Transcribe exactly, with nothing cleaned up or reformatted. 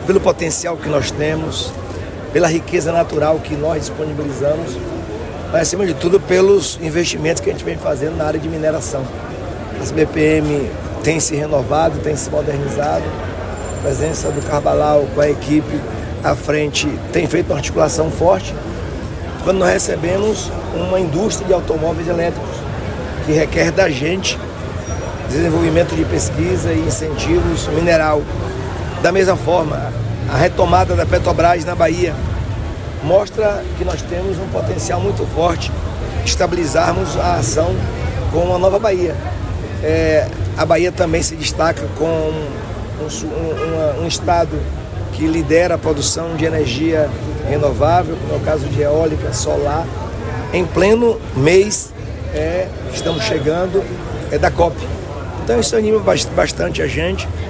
pelo potencial que nós temos, pela riqueza natural que nós disponibilizamos, mas acima de tudo pelos investimentos que a gente vem fazendo na área de mineração. A C B P M tem se renovado, tem se modernizado, a presença do Carbalau com a equipe à frente tem feito uma articulação forte, quando nós recebemos uma indústria de automóveis elétricos, que requer da gente desenvolvimento de pesquisa e incentivos mineral. Da mesma forma, a retomada da Petrobras na Bahia mostra que nós temos um potencial muito forte de estabilizarmos a ação com a Nova Bahia. É, a Bahia também se destaca com um, um, um, um estado que lidera a produção de energia renovável, como é o caso de eólica, solar. Em pleno mês, é, estamos chegando é, da COP. Então isso anima bastante a gente.